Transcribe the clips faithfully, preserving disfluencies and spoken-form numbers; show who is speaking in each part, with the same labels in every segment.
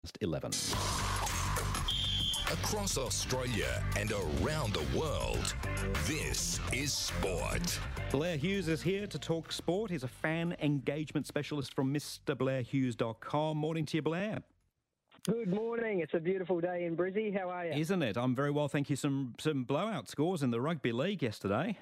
Speaker 1: eleven.
Speaker 2: Across Australia and around the world, this is Sport.
Speaker 1: Blair Hughes is here to talk sport. He's a fan engagement specialist from Mr Blair Hughes dot com. Morning to you, Blair.
Speaker 3: Good morning. It's a beautiful day in Brizzy. How are you?
Speaker 1: Isn't it? I'm very well, thank you. Some some blowout scores in the rugby league yesterday.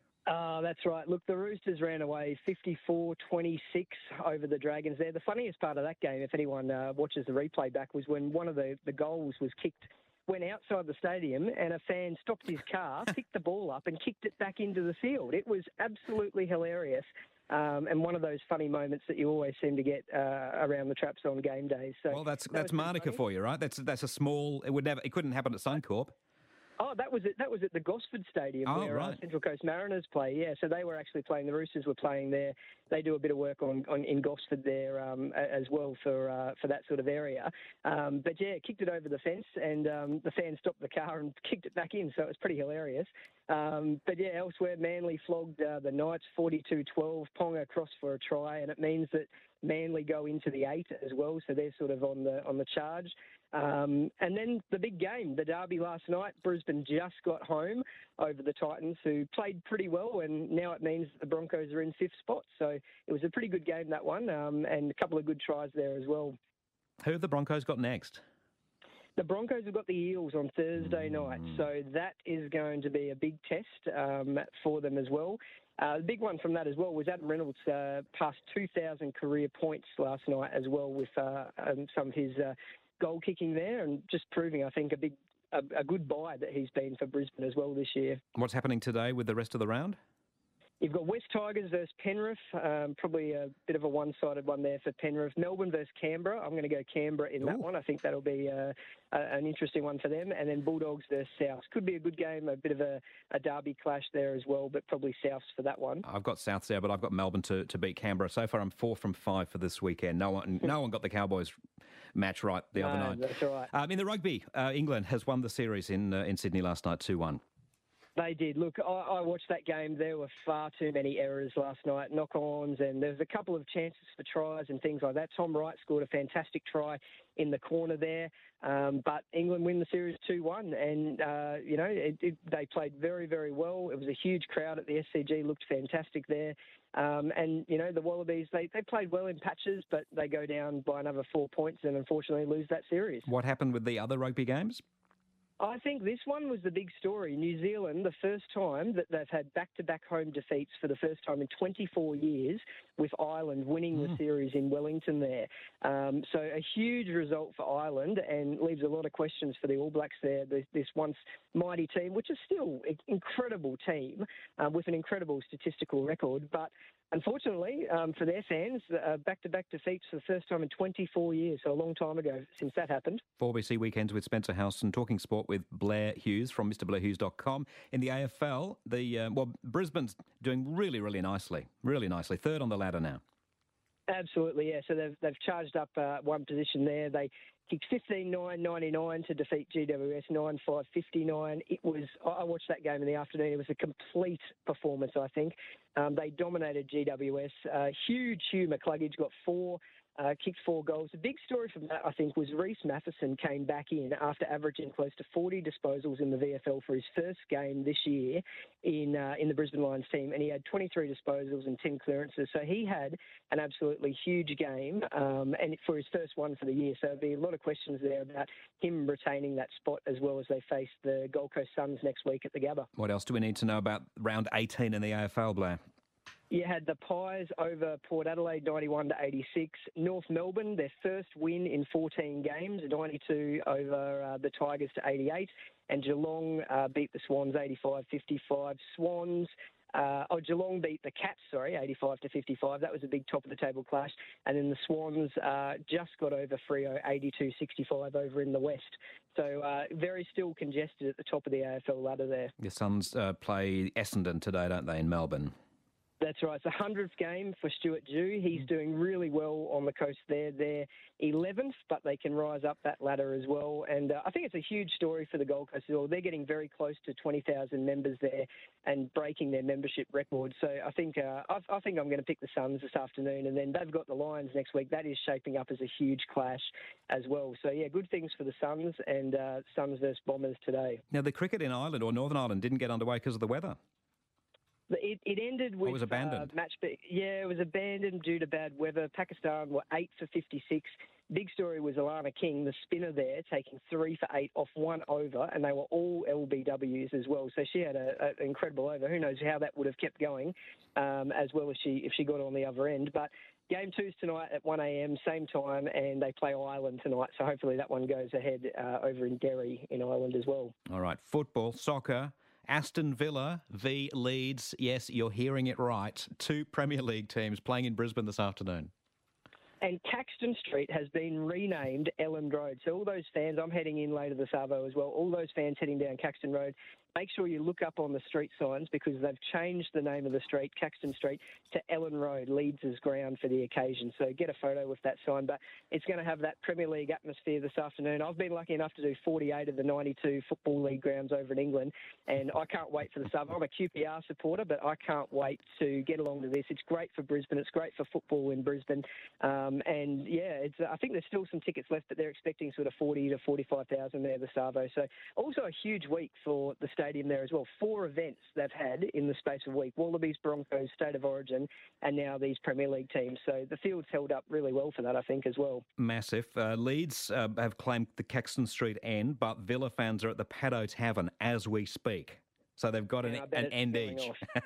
Speaker 3: Uh, that's right. Look, the Roosters ran away fifty-four twenty-six over the Dragons there. The funniest part of that game, if anyone uh, watches the replay back, was when one of the, the goals was kicked, went outside the stadium and a fan stopped his car, picked the ball up and kicked it back into the field. It was absolutely hilarious. Um, and one of those funny moments that you always seem to get uh, around the traps on game days. So
Speaker 1: well, that's
Speaker 3: that
Speaker 1: that's Monica for you, right? That's that's a small. It would never. It couldn't happen at Suncorp.
Speaker 3: Oh, that was it. That was at the Gosford Stadium
Speaker 1: oh,
Speaker 3: where
Speaker 1: right.
Speaker 3: uh, Central Coast Mariners play. Yeah, so they were actually playing. The Roosters were playing there. They do a bit of work on, on in Gosford there um, as well for uh, for that sort of area. Um, but yeah, kicked it over the fence, and um, the fan stopped the car and kicked it back in. So it was pretty hilarious. Um, but yeah, elsewhere, Manly flogged uh, the Knights forty-two twelve. Ponga across for a try, and it means that Manly go into the eight as well, so they're sort of on the on the charge. Um, and then the big game, the derby last night, Brisbane just got home over the Titans, who played pretty well, and now it means the Broncos are in fifth spot. So it was a pretty good game, that one, um, and a couple of good tries there as well.
Speaker 1: Who have the Broncos got next?
Speaker 3: The Broncos have got the Eels on Thursday night, so that is going to be a big test um, for them as well. Uh, the big one from that as well was Adam Reynolds uh, passed two thousand career points last night as well with uh, um, some of his uh, goal kicking there, and just proving, I think, a big a, a good buy that he's been for Brisbane as well this year.
Speaker 1: What's happening today with the rest of the round?
Speaker 3: You've got West Tigers versus Penrith, um, probably a bit of a one-sided one there for Penrith. Melbourne versus Canberra. I'm going to go Canberra in Ooh. that one. I think that'll be uh, a, an interesting one for them. And then Bulldogs versus Souths. Could be a good game, a bit of a, a derby clash there as well, but probably Souths for that one.
Speaker 1: I've got Souths there, but I've got Melbourne to, to beat Canberra. So far, I'm four from five for this weekend. No one no one got the Cowboys match right the
Speaker 3: no,
Speaker 1: other night.
Speaker 3: That's right.
Speaker 1: Um, in the rugby, uh, England has won the series in uh, in Sydney last night, two one.
Speaker 3: They did. Look, I, I watched that game. There were far too many errors last night, knock-ons, and there was a couple of chances for tries and things like that. Tom Wright scored a fantastic try in the corner there, um, but England win the series two one, and, uh, you know, it, it, they played very, very well. It was a huge crowd at the S C G, looked fantastic there. Um, and, you know, the Wallabies, they, they played well in patches, but they go down by another four points and unfortunately lose that series.
Speaker 1: What happened with the other rugby games?
Speaker 3: I think this one was the big story. New Zealand, the first time that they've had back-to-back home defeats for the first time in twenty-four years, with Ireland winning mm. the series in Wellington there. Um, so a huge result for Ireland, and leaves a lot of questions for the All Blacks there, this, this once mighty team, which is still an incredible team uh, with an incredible statistical record. But unfortunately, um, for their fans, uh, back-to-back defeats for the first time in twenty-four years, so a long time ago since that happened.
Speaker 1: four B C Weekends with Spencer Houston, talking sport with Blair Hughes from Mr Blair Hughes dot com. In the A F L, the uh, well, Brisbane's doing really, really nicely, really nicely. Third on the ladder now.
Speaker 3: Absolutely, yeah. So they've they've charged up uh, one position there. They kicked fifteen nine ninety-nine to defeat G W S nine five fifty-nine. It was, I watched that game in the afternoon. It was a complete performance, I think. Um, they dominated G W S. Uh, huge Hugh McCluggage got four. Uh, kicked four goals. The big story from that, I think, was Reece Matheson came back in after averaging close to forty disposals in the V F L for his first game this year in uh, in the Brisbane Lions team, and he had twenty-three disposals and ten clearances. So he had an absolutely huge game, um, and for his first one for the year. So there'll be a lot of questions there about him retaining that spot as well as they face the Gold Coast Suns next week at the Gabba.
Speaker 1: What else do we need to know about round eighteen in the A F L, Blair?
Speaker 3: You had the Pies over Port Adelaide, ninety-one to eighty-six. North Melbourne, their first win in fourteen games, ninety-two over uh, the Tigers to eighty-eight. And Geelong uh, beat the Swans, eighty-five fifty-five. Swans, uh, oh, Geelong beat the Cats, sorry, eighty-five to fifty-five. That was a big top-of-the-table clash. And then the Swans uh, just got over Freo, eighty-two sixty-five over in the West. So uh, very still congested at the top of the A F L ladder there.
Speaker 1: Your Suns uh, play Essendon today, don't they, in Melbourne?
Speaker 3: That's right. It's the hundredth game for Stuart Dew. He's doing really well on the coast there. They're eleventh, but they can rise up that ladder as well. And uh, I think it's a huge story for the Gold Coast as well. They're getting very close to twenty thousand members there and breaking their membership record. So I think uh, I, I think I'm going to pick the Suns this afternoon. And then they've got the Lions next week. That is shaping up as a huge clash as well. So, yeah, good things for the Suns and uh, Suns versus Bombers today.
Speaker 1: Now, the cricket in Ireland or Northern Ireland didn't get underway because of the weather.
Speaker 3: It, it ended with
Speaker 1: it was abandoned.
Speaker 3: Uh, match. Yeah, it was abandoned due to bad weather. Pakistan were eight for fifty-six. Big story was Alana King, the spinner there, taking three for eight off one over, and they were all L B Ws as well. So she had an incredible over. Who knows how that would have kept going, um, as well as she if she got on the other end. But game two's tonight at one a.m, same time, and they play Ireland tonight. So hopefully that one goes ahead uh, over in Derry in Ireland as well.
Speaker 1: All right, football, soccer. Aston Villa v Leeds. Yes, you're hearing it right. Two Premier League teams playing in Brisbane this afternoon.
Speaker 3: And Caxton Street has been renamed Elland Road. So all those fans, I'm heading in later this Arvo as well, all those fans heading down Caxton Road, make sure you look up on the street signs because they've changed the name of the street, Caxton Street, to Elland Road, Leeds' ground for the occasion. So get a photo with that sign. But it's going to have that Premier League atmosphere this afternoon. I've been lucky enough to do forty-eight of the ninety-two Football League grounds over in England, and I can't wait for the sub. I'm a Q P R supporter, but I can't wait to get along to this. It's great for Brisbane. It's great for football in Brisbane. Um, and, yeah, it's, I think there's still some tickets left, but they're expecting sort of forty to forty-five thousand there, the Savo. So also a huge week for the stadium there as well. Four events they've had in the space of a week. Wallabies, Broncos, State of Origin, and now these Premier League teams. So the field's held up really well for that, I think, as well.
Speaker 1: Massive. Uh, Leeds uh, have claimed the Caxton Street end, but Villa fans are at the Paddo Tavern as we speak. So they've got an, an end each.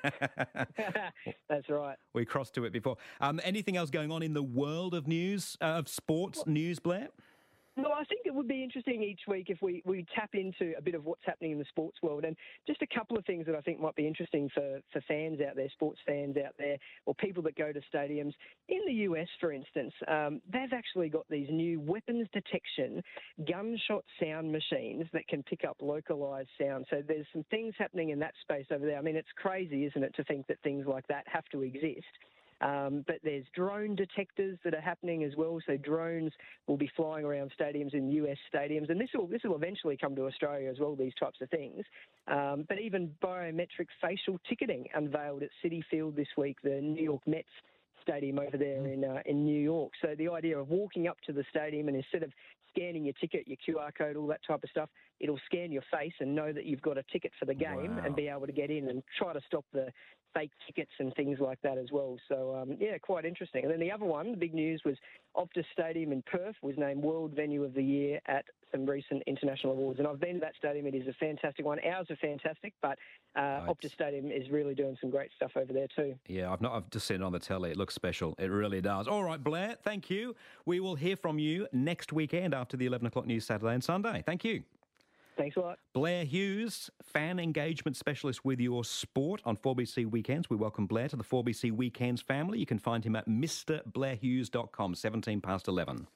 Speaker 3: That's right.
Speaker 1: We crossed to it before. Um, anything else going on in the world of news, uh, of sports well, news, Blair?
Speaker 3: No, I think it would be interesting each week if we, we tap into a bit of what's happening in the sports world. And just a couple of things that I think might be interesting for, for fans out there, sports fans out there, or people that go to stadiums. In the U S, for instance, um, they've actually got these new weapons detection gunshot sound machines that can pick up localised sound. So there's some things happening in that space over there. I mean, it's crazy, isn't it, to think that things like that have to exist. Um, but there's drone detectors that are happening as well. So drones will be flying around stadiums in U S stadiums, and this will this will eventually come to Australia as well. These types of things. Um, but even biometric facial ticketing unveiled at Citi Field this week. The New York Mets stadium over there in uh, in New York. So the idea of walking up to the stadium and instead of scanning your ticket, your Q R code, all that type of stuff, it'll scan your face and know that you've got a ticket for the game. Wow. And be able to get in and try to stop the fake tickets and things like that as well. So, um, yeah, quite interesting. And then the other one, the big news was Optus Stadium in Perth was named World Venue of the Year at some recent international awards. And I've been to that stadium. It is a fantastic one. Ours are fantastic, but uh, right. Optus Stadium is really doing some great stuff over there too.
Speaker 1: Yeah, I've not. I've just seen it on the telly. It looks special. It really does. All right, Blair, thank you. We will hear from you next weekend after the eleven o'clock news Saturday and Sunday. Thank you.
Speaker 3: Thanks a lot.
Speaker 1: Blair Hughes, fan engagement specialist with your sport on four B C Weekends. We welcome Blair to the four B C Weekends family. You can find him at Mr Blair Hughes dot com, seventeen past eleven.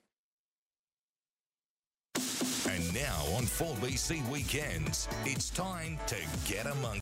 Speaker 2: And now on four B C Weekends, it's time to get among